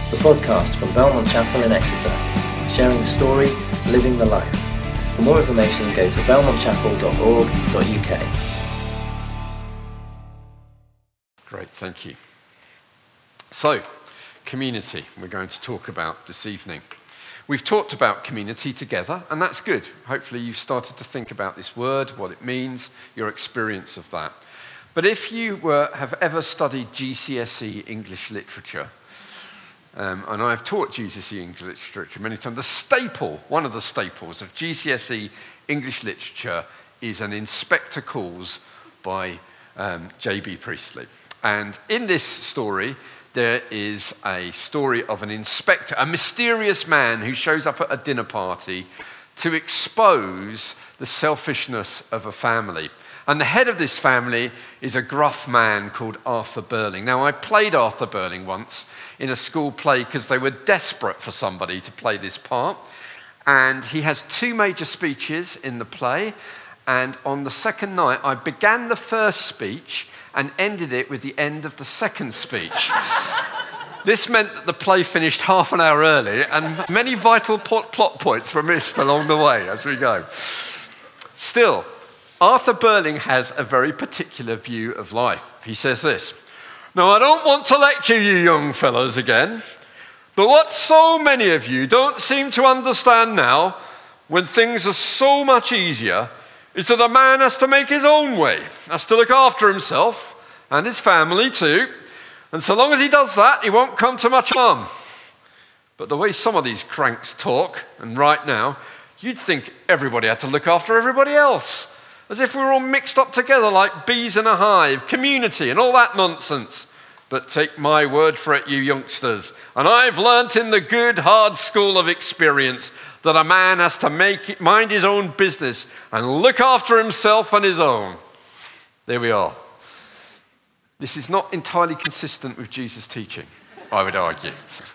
the podcast from Belmont Chapel in Exeter, sharing the story, living the life. For more information, go to belmontchapel.org.uk. Great, thank you. So, community, we're going to talk about this evening. We've talked about community together, and that's good. Hopefully you've started to think about this word, what it means, your experience of that. But if you have ever studied GCSE English literature, and I've taught GCSE English literature many times, one of the staples of GCSE English literature is an Inspector Calls by J.B. Priestley. And in this story, there is a story of an inspector, a mysterious man who shows up at a dinner party to expose the selfishness of a family. And the head of this family is a gruff man called Arthur Burling. Now, I played Arthur Burling once in a school play because they were desperate for somebody to play this part. And he has two major speeches in the play. And on the second night, I began the first speech and ended it with the end of the second speech. This meant that the play finished half an hour early, and many vital plot points were missed along the way as we go. Still, Arthur Burling has a very particular view of life. He says this: "Now, I don't want to lecture you young fellows again, but what so many of you don't seem to understand now, when things are so much easier, is that a man has to make his own way, has to look after himself and his family too, and so long as he does that, he won't come to much harm. But the way some of these cranks talk, and right now, you'd think everybody had to look after everybody else, as if we were all mixed up together like bees in a hive, community and all that nonsense. But take my word for it, you youngsters, and I've learnt in the good, hard school of experience that a man has to mind his own business and look after himself and his own." There we are. This is not entirely consistent with Jesus' teaching, I would argue.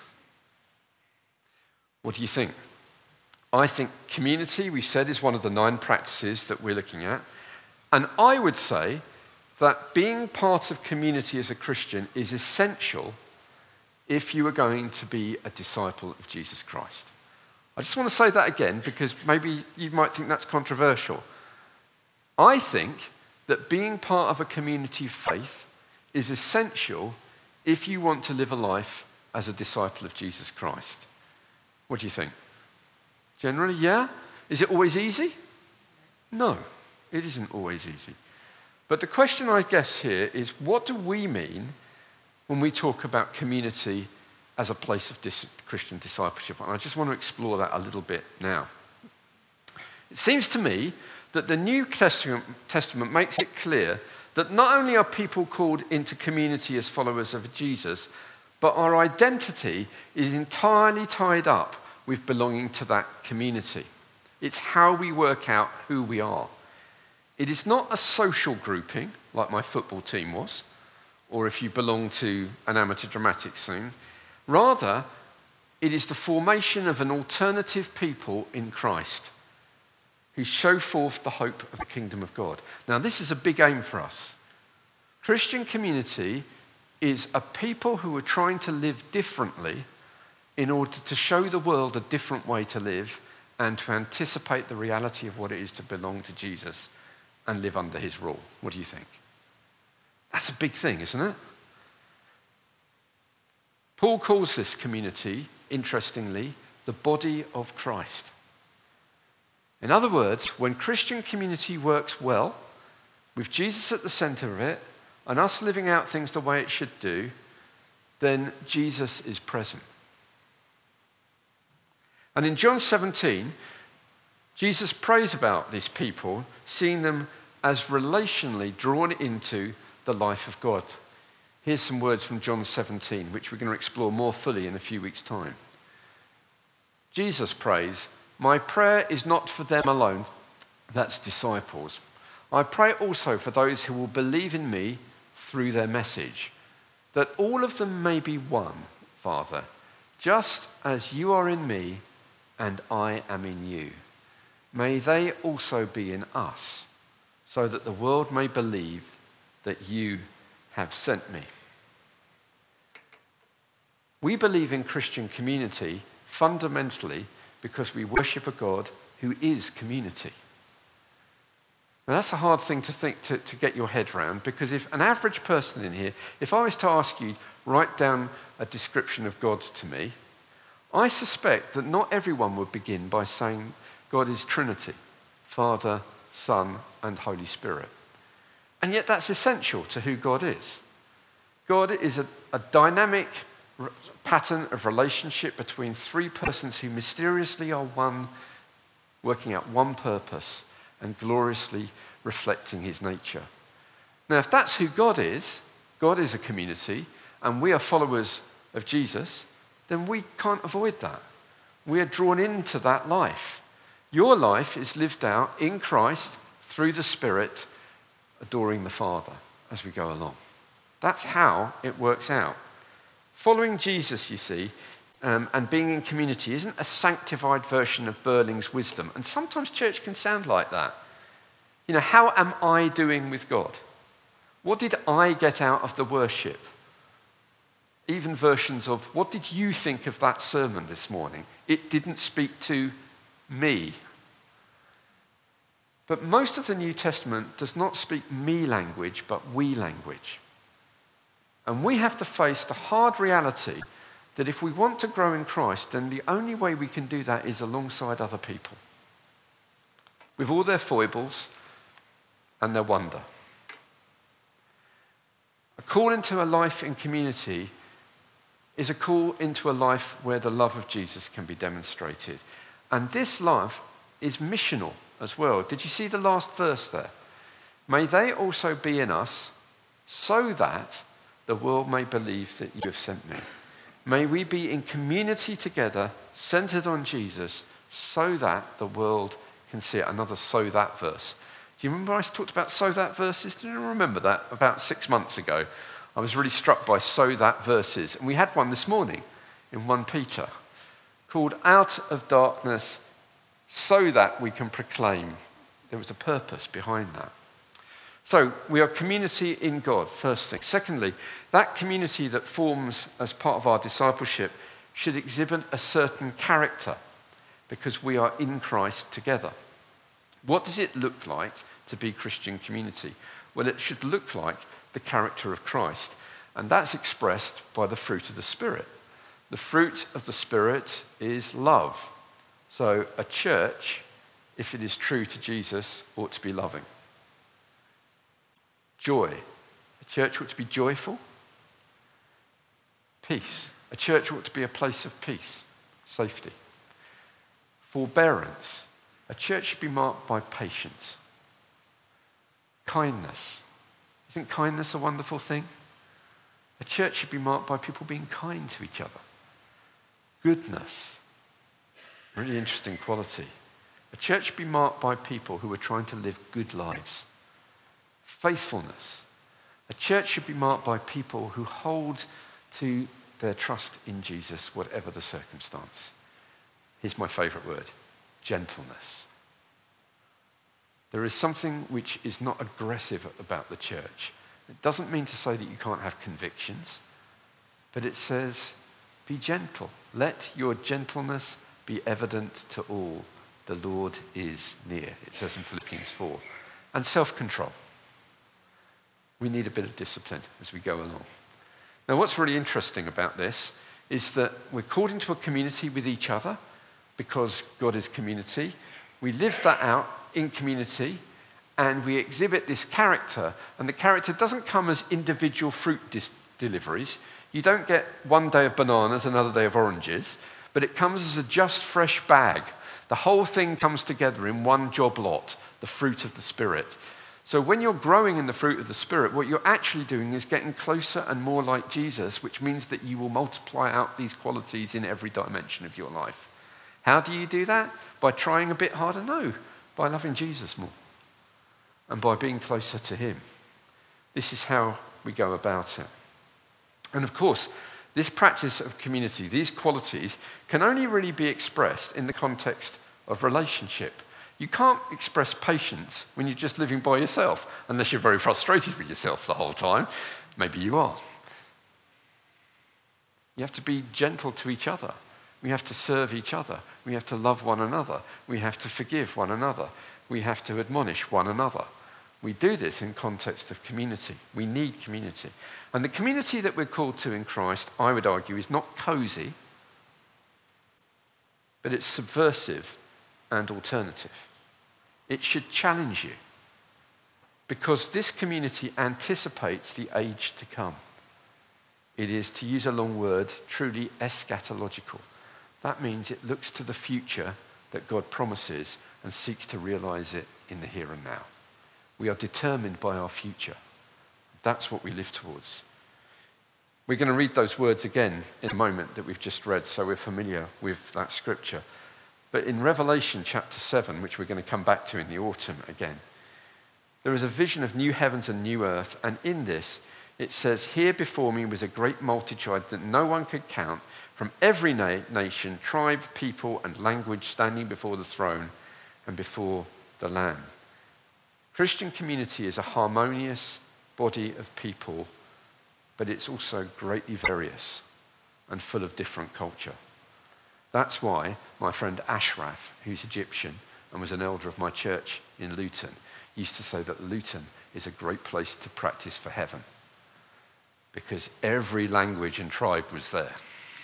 What do you think? I think community, we said, is one of the 9 practices that we're looking at. And I would say that being part of community as a Christian is essential if you are going to be a disciple of Jesus Christ. I just want to say that again because maybe you might think that's controversial. I think that being part of a community of faith is essential if you want to live a life as a disciple of Jesus Christ. What do you think? Generally, yeah? Is it always easy? No, it isn't always easy. But the question, I guess, here is, what do we mean when we talk about community as a place of Christian discipleship? And I just want to explore that a little bit now. It seems to me that the New Testament makes it clear that not only are people called into community as followers of Jesus, but our identity is entirely tied up with belonging to that community. It's how we work out who we are. It is not a social grouping, like my football team was, or if you belong to an amateur dramatic scene. Rather, it is the formation of an alternative people in Christ who show forth the hope of the kingdom of God. Now, this is a big aim for us. Christian community is a people who are trying to live differently in order to show the world a different way to live and to anticipate the reality of what it is to belong to Jesus and live under his rule. What do you think? That's a big thing, isn't it? Paul calls this community, interestingly, the body of Christ. In other words, when Christian community works well, with Jesus at the center of it, and us living out things the way it should do, then Jesus is present. And in John 17, Jesus prays about these people, seeing them as relationally drawn into the life of God. Here's some words from John 17, which we're going to explore more fully in a few weeks' time. Jesus prays, "My prayer is not for them alone," that's disciples. "I pray also for those who will believe in me through their message, that all of them may be one, Father, just as you are in me and I am in you. May they also be in us, so that the world may believe that you have sent me." We believe in Christian community fundamentally because we worship a God who is community. Now that's a hard thing to get your head around, because if an average person in here, if I was to ask you, write down a description of God to me, I suspect that not everyone would begin by saying God is Trinity, Father, Son, and Holy Spirit. And yet that's essential to who God is. God is a dynamic pattern of relationship between three persons who mysteriously are one, working out one purpose and gloriously reflecting his nature. Now, if that's who God is a community, and we are followers of Jesus, then we can't avoid that. We are drawn into that life. Your life is lived out in Christ through the Spirit, adoring the Father as we go along. That's how it works out. Following Jesus, you see, and being in community isn't a sanctified version of Burling's wisdom. And sometimes church can sound like that. You know, how am I doing with God? What did I get out of the worship? Even versions of, what did you think of that sermon this morning? It didn't speak to me. But most of the New Testament does not speak me language, but we language. And we have to face the hard reality that if we want to grow in Christ, then the only way we can do that is alongside other people, with all their foibles and their wonder. A call into a life in community is a call into a life where the love of Jesus can be demonstrated. And this love is missional as well. Did you see the last verse there? May they also be in us, so that the world may believe that you have sent me. May we be in community together, centered on Jesus, so that the world can see it. Another so that verse. Do you remember I talked about so that verses? Do you remember that? About 6 months ago, I was really struck by so that verses. And we had one this morning in 1 Peter called Out of Darkness so that we can proclaim. There was a purpose behind that. So we are community in God, first thing. Secondly, that community that forms as part of our discipleship should exhibit a certain character because we are in Christ together. What does it look like to be Christian community? Well, it should look like the character of Christ, and that's expressed by the fruit of the Spirit. The fruit of the Spirit is love. So a church, if it is true to Jesus, ought to be loving. Joy. A church ought to be joyful. Peace. A church ought to be a place of peace, safety. Forbearance. A church should be marked by patience. Kindness. Isn't kindness a wonderful thing? A church should be marked by people being kind to each other. Goodness. Really interesting quality. A church should be marked by people who are trying to live good lives. Faithfulness. A church should be marked by people who hold to their trust in Jesus, whatever the circumstance. Here's my favorite word: gentleness. There is something which is not aggressive about the church. It doesn't mean to say that you can't have convictions, but it says, be gentle. Let your gentleness be evident to all. The Lord is near, it says in Philippians 4. And self-control. We need a bit of discipline as we go along. Now, what's really interesting about this is that we're called into a community with each other because God is community. We live that out in community, and we exhibit this character, and the character doesn't come as individual fruit deliveries. You don't get one day of bananas, another day of oranges, but it comes as a just fresh bag. The whole thing comes together in one job lot, the fruit of the Spirit. So when you're growing in the fruit of the Spirit, what you're actually doing is getting closer and more like Jesus, which means that you will multiply out these qualities in every dimension of your life. How do you do that? By trying a bit harder? No, by loving Jesus more and by being closer to him. This is how we go about it. And of course, this practice of community, these qualities, can only really be expressed in the context of relationship. You can't express patience when you're just living by yourself, unless you're very frustrated with yourself the whole time. Maybe you are. You have to be gentle to each other. We have to serve each other. We have to love one another. We have to forgive one another. We have to admonish one another. We do this in context of community. We need community. And the community that we're called to in Christ, I would argue, is not cozy, but it's subversive and alternative. It should challenge you, because this community anticipates the age to come. It is, to use a long word, truly eschatological. That means it looks to the future that God promises and seeks to realize it in the here and now. We are determined by our future. That's what we live towards. We're going to read those words again in a moment that we've just read, so we're familiar with that scripture. But in Revelation chapter 7, which we're going to come back to in the autumn again, there is a vision of new heavens and new earth, and in this it says, "Here before me was a great multitude that no one could count, from every nation, tribe, people, and language, standing before the throne and before the Lamb." Christian community is a harmonious body of people, but it's also greatly various and full of different culture. That's why my friend Ashraf, who's Egyptian and was an elder of my church in Luton, used to say that Luton is a great place to practice for heaven, because every language and tribe was there.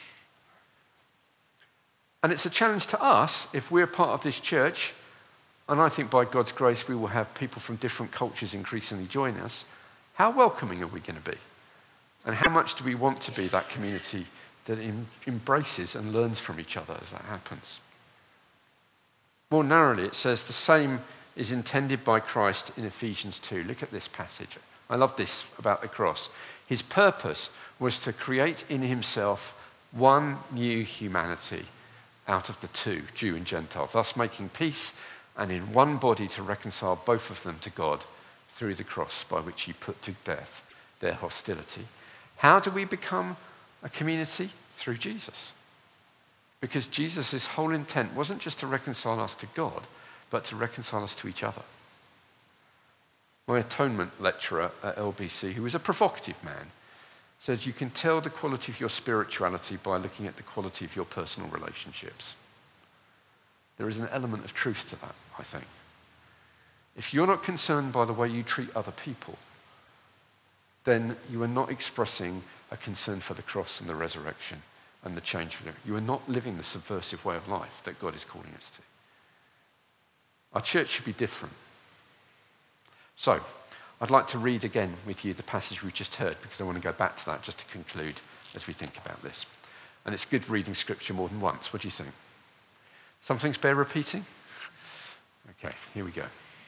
And it's a challenge to us, if we're part of this church, and I think by God's grace we will have people from different cultures increasingly join us. How welcoming are we going to be? And how much do we want to be that community that embraces and learns from each other as that happens? More narrowly, it says the same is intended by Christ in Ephesians 2. Look at this passage. I love this about the cross. His purpose was to create in himself one new humanity out of the two, Jew and Gentile, thus making peace, and in one body to reconcile both of them to God through the cross, by which he put to death their hostility. How do we become a community? Through Jesus. Because Jesus' whole intent wasn't just to reconcile us to God, but to reconcile us to each other. My atonement lecturer at LBC, who was a provocative man, said you can tell the quality of your spirituality by looking at the quality of your personal relationships. There is an element of truth to that, I think. If you're not concerned by the way you treat other people, then you are not expressing a concern for the cross and the resurrection and the change for them. You are not living the subversive way of life that God is calling us to. Our church should be different. So, I'd like to read again with you the passage we just heard, because I want to go back to that just to conclude as we think about this. And it's good reading scripture more than once. What do you think? Some things bear repeating? Okay, here we go.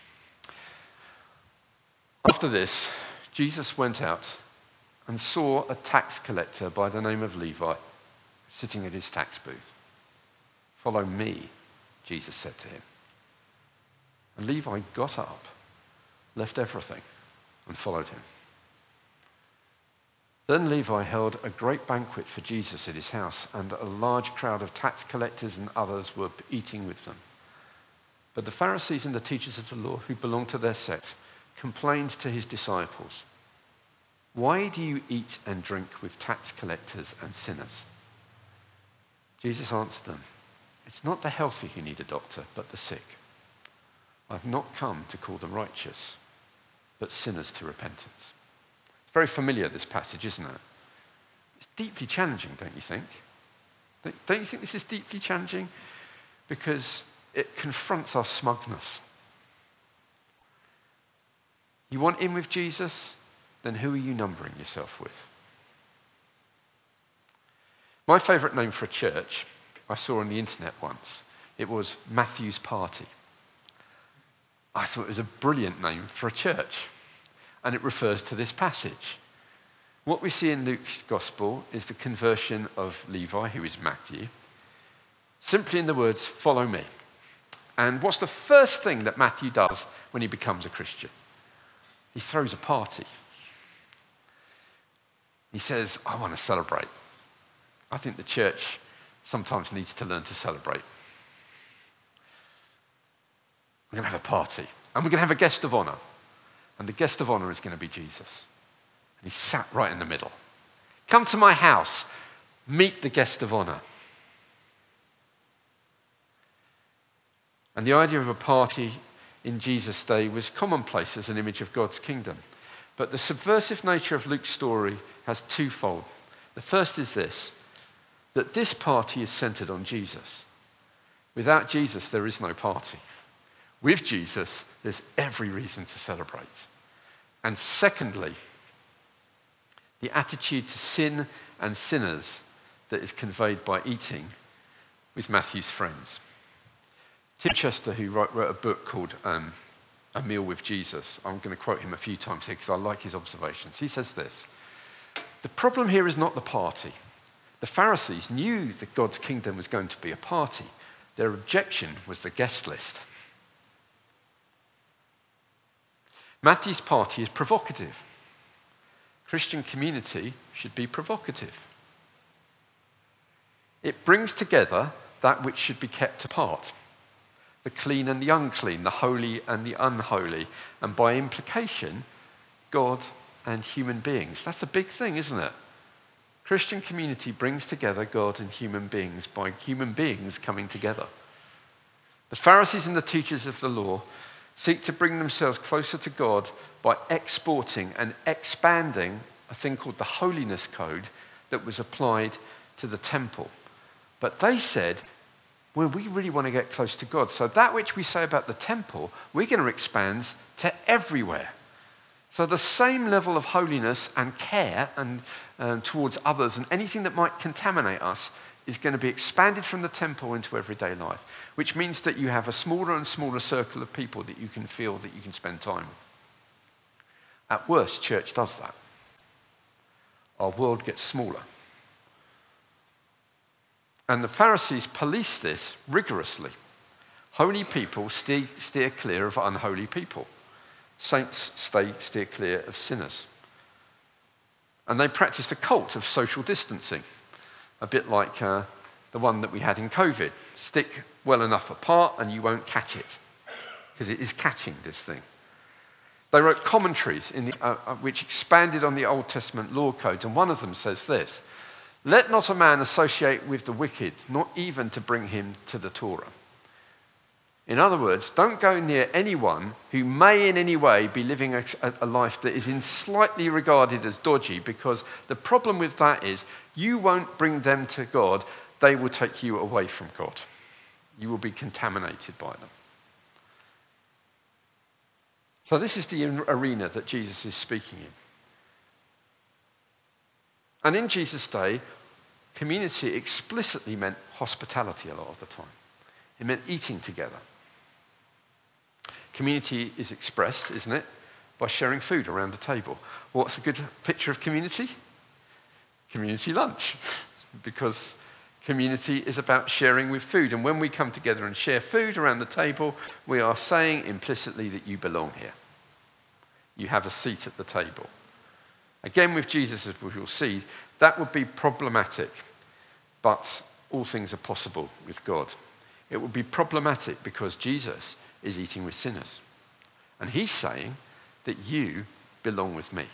After this, Jesus went out and saw a tax collector by the name of Levi sitting at his tax booth. "Follow me," Jesus said to him. And Levi got up, left everything, and followed him. Then Levi held a great banquet for Jesus at his house, and a large crowd of tax collectors and others were eating with them. But the Pharisees and the teachers of the law, who belonged to their sect, complained to his disciples, "Why do you eat and drink with tax collectors and sinners?" Jesus answered them, "It's not the healthy who need a doctor, but the sick. I've not come to call the righteous, but sinners to repentance." It's very familiar, this passage, isn't it? It's deeply challenging, don't you think? Don't you think this is deeply challenging? Because it confronts our smugness. You want in with Jesus? Then who are you numbering yourself with? My favourite name for a church, I saw on the internet once, it was Matthew's Party. I thought it was a brilliant name for a church, and it refers to this passage. What we see in Luke's gospel is the conversion of Levi, who is Matthew, simply in the words, "Follow me." And what's the first thing that Matthew does when he becomes a Christian? He throws a party. He says, "I want to celebrate." I think the church sometimes needs to learn to celebrate. We're going to have a party, and we're going to have a guest of honor. And the guest of honor is going to be Jesus. And he's sat right in the middle. "Come to my house. meet the guest of honor. And the idea of a party in Jesus' day was commonplace as an image of God's kingdom. But the subversive nature of Luke's story has twofold. The first is this, that this party is centered on Jesus. Without Jesus, there is no party. With Jesus, there's every reason to celebrate. And secondly, the attitude to sin and sinners that is conveyed by eating with Matthew's friends. Tim Chester, who wrote a book called A Meal with Jesus, I'm going to quote him a few times here because I like his observations. He says this, the problem here is not the party. The Pharisees knew that God's kingdom was going to be a party. Their objection was the guest list. Matthew's party is provocative. Christian community should be provocative. It brings together that which should be kept apart. The clean and the unclean, the holy and the unholy, and by implication, God and human beings. That's a big thing, isn't it? Christian community brings together God and human beings by human beings coming together. The Pharisees and the teachers of the law seek to bring themselves closer to God by exporting and expanding a thing called the holiness code that was applied to the temple. But they said, well, we really want to get close to God. So that which we say about the temple, we're going to expand to everywhere. So the same level of holiness and care and towards others and anything that might contaminate us is going to be expanded from the temple into everyday life, which means that you have a smaller and smaller circle of people that you can feel that you can spend time with. At worst, church does that. Our world gets smaller. And the Pharisees police this rigorously. Holy people steer clear of unholy people. Saints steer clear of sinners. And they practiced a cult of social distancing, a bit like the one that we had in COVID. Stick well enough apart and you won't catch it, because it is catching this thing. They wrote commentaries which expanded on the Old Testament law codes, and one of them says this, let not a man associate with the wicked, not even to bring him to the Torah. In other words, don't go near anyone who may in any way be living a life that is slightly regarded as dodgy, because the problem with that is you won't bring them to God, they will take you away from God. You will be contaminated by them. So this is the arena that Jesus is speaking in. And in Jesus' day, community explicitly meant hospitality a lot of the time. It meant eating together. Community is expressed, isn't it, by sharing food around a table. What's a good picture of community? Community lunch. Because community is about sharing with food. And when we come together and share food around the table, we are saying implicitly that you belong here. You have a seat at the table. Again, with Jesus, as we will see, that would be problematic, but all things are possible with God. It would be problematic because Jesus is eating with sinners. And he's saying that you belong with me.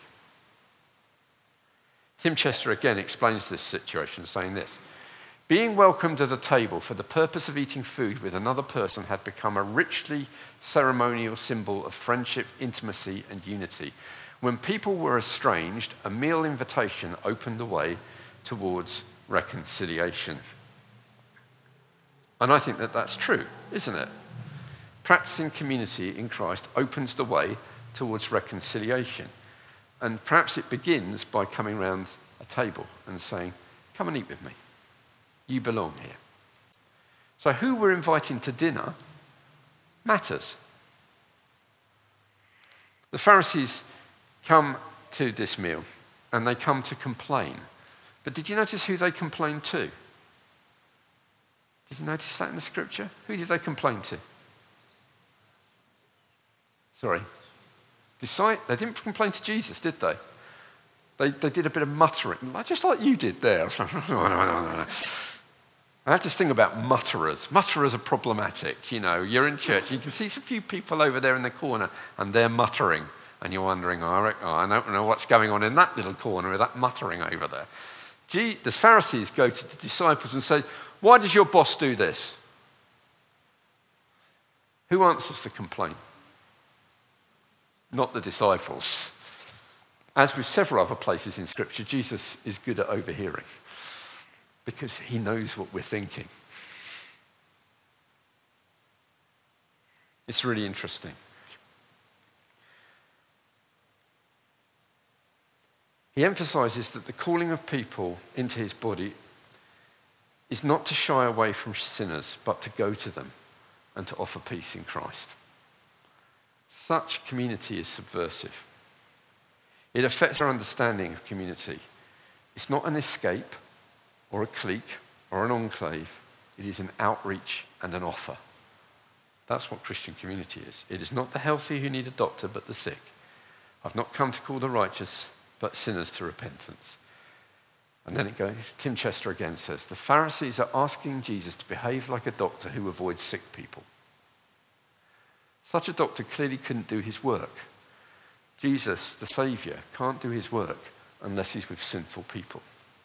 Tim Chester again explains this situation, saying this, being welcomed at a table for the purpose of eating food with another person had become a richly ceremonial symbol of friendship, intimacy, and unity. When people were estranged, a meal invitation opened the way towards reconciliation. And I think that that's true, isn't it? Practicing community in Christ opens the way towards reconciliation. And perhaps it begins by coming around a table and saying, come and eat with me. You belong here. So who we're inviting to dinner matters. The Pharisees come to this meal and they come to complain. But did you notice who they complained to? Did you notice that in the scripture? Who did they complain to? Sorry. They didn't complain to Jesus, did they? They did a bit of muttering, just like you did there. I have this thing about mutterers. Mutterers are problematic. You know, you're in church, you can see a few people over there in the corner and they're muttering. And you're wondering, I don't know what's going on in that little corner with that muttering over there. The Pharisees go to the disciples and say, why does your boss do this? Who answers the complaint? Not the disciples. As with several other places in Scripture, Jesus is good at overhearing because he knows what we're thinking. It's really interesting. He emphasizes that the calling of people into his body is not to shy away from sinners, but to go to them and to offer peace in Christ. Such community is subversive. It affects our understanding of community. It's not an escape or a clique or an enclave. It is an outreach and an offer. That's what Christian community is. It is not the healthy who need a doctor, but the sick. I've not come to call the righteous, but sinners to repentance. And then it goes, Tim Chester again says, the Pharisees are asking Jesus to behave like a doctor who avoids sick people. Such a doctor clearly couldn't do his work. Jesus, the Saviour, can't do his work unless he's with sinful people.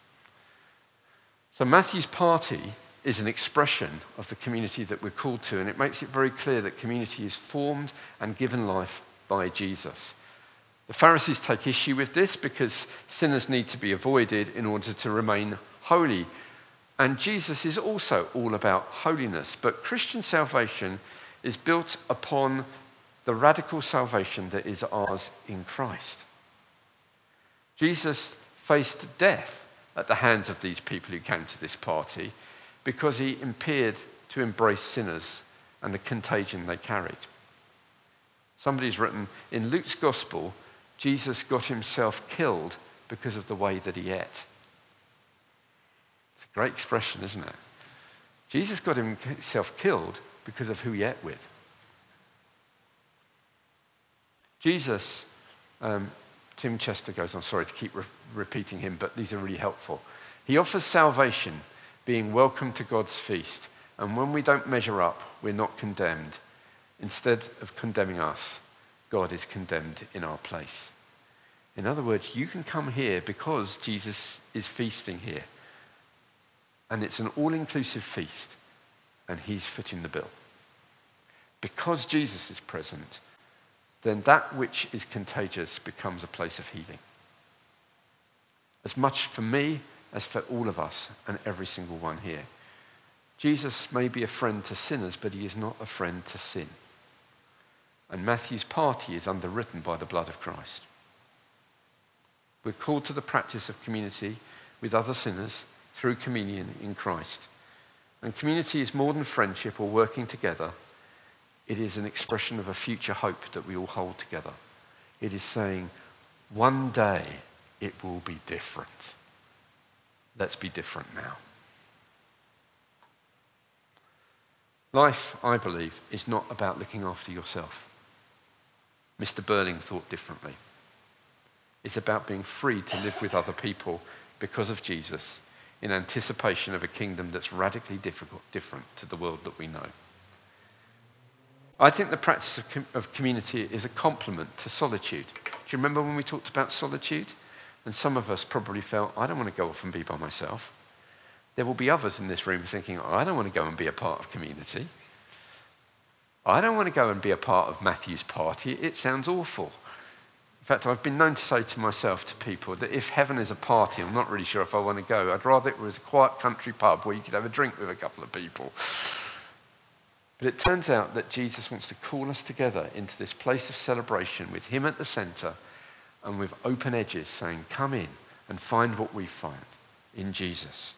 So Matthew's party is an expression of the community that we're called to, and it makes it very clear that community is formed and given life by Jesus. The Pharisees take issue with this because sinners need to be avoided in order to remain holy. And Jesus is also all about holiness. But Christian salvation is built upon the radical salvation that is ours in Christ. Jesus faced death at the hands of these people who came to this party because he appeared to embrace sinners and the contagion they carried. Somebody's written, in Luke's gospel, Jesus got himself killed because of the way that he ate. It's a great expression, isn't it? Jesus got himself killed because of who he ate with. Jesus, Tim Chester goes, I'm sorry to keep repeating him, but these are really helpful. He offers salvation, being welcome to God's feast. And when we don't measure up, we're not condemned. Instead of condemning us, God is condemned in our place. In other words, you can come here because Jesus is feasting here. And it's an all-inclusive feast, and he's footing the bill. Because Jesus is present, then that which is contagious becomes a place of healing. As much for me as for all of us and every single one here. Jesus may be a friend to sinners, but he is not a friend to sin. And Matthew's party is underwritten by the blood of Christ. We're called to the practice of community with other sinners through communion in Christ. And community is more than friendship or working together. It is an expression of a future hope that we all hold together. It is saying, one day it will be different. Let's be different now. Life, I believe, is not about looking after yourself. Mr. Burling thought differently. It's about being free to live with other people because of Jesus in anticipation of a kingdom that's radically different to the world that we know. I think the practice of community is a complement to solitude. Do you remember when we talked about solitude? And some of us probably felt, I don't want to go off and be by myself. There will be others in this room thinking, I don't want to go and be a part of community. I don't want to go and be a part of Matthew's party. It sounds awful. In fact, I've been known to say to myself, to people, that if heaven is a party, I'm not really sure if I want to go. I'd rather it was a quiet country pub where you could have a drink with a couple of people. But it turns out that Jesus wants to call us together into this place of celebration with him at the center and with open edges saying, come in and find what we find in Jesus.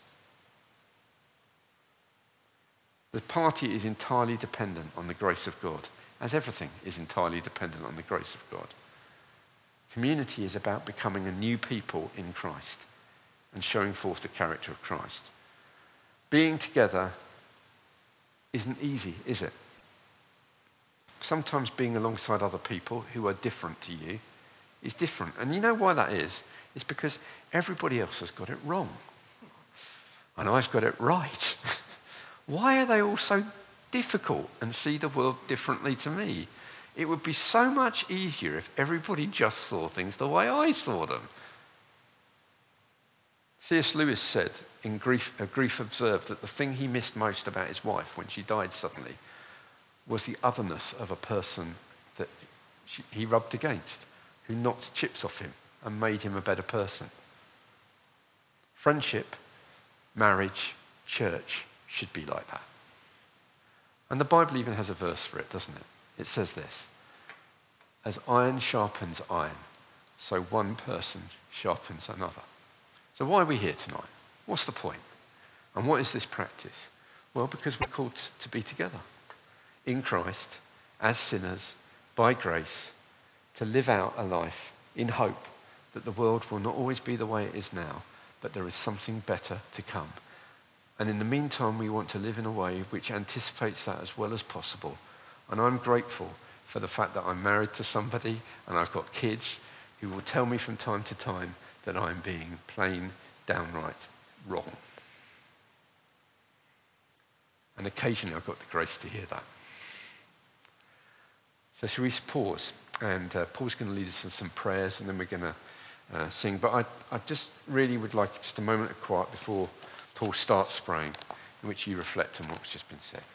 The party is entirely dependent on the grace of God, as everything is entirely dependent on the grace of God. Community is about becoming a new people in Christ and showing forth the character of Christ. Being together isn't easy, is it? Sometimes being alongside other people who are different to you is different. And you know why that is? It's because everybody else has got it wrong. And I've got it right. Why are they all so difficult and see the world differently to me? It would be so much easier if everybody just saw things the way I saw them. C.S. Lewis said in Grief Observed that the thing he missed most about his wife when she died suddenly was the otherness of a person that he rubbed against, who knocked chips off him and made him a better person. Friendship, marriage, church should be like that. And the Bible even has a verse for it, doesn't it? It says this: as iron sharpens iron, so one person sharpens another. So why are we here tonight? What's the point? And what is this practice? Well, because we're called to be together in Christ, as sinners, by grace, to live out a life in hope that the world will not always be the way it is now, but there is something better to come. And in the meantime, we want to live in a way which anticipates that as well as possible. And I'm grateful for the fact that I'm married to somebody and I've got kids who will tell me from time to time that I'm being plain, downright wrong. And occasionally I've got the grace to hear that. So shall we pause? And Paul's going to lead us in some prayers and then we're going to sing. But I just really would like just a moment of quiet before Paul starts praying, in which you reflect on what's just been said.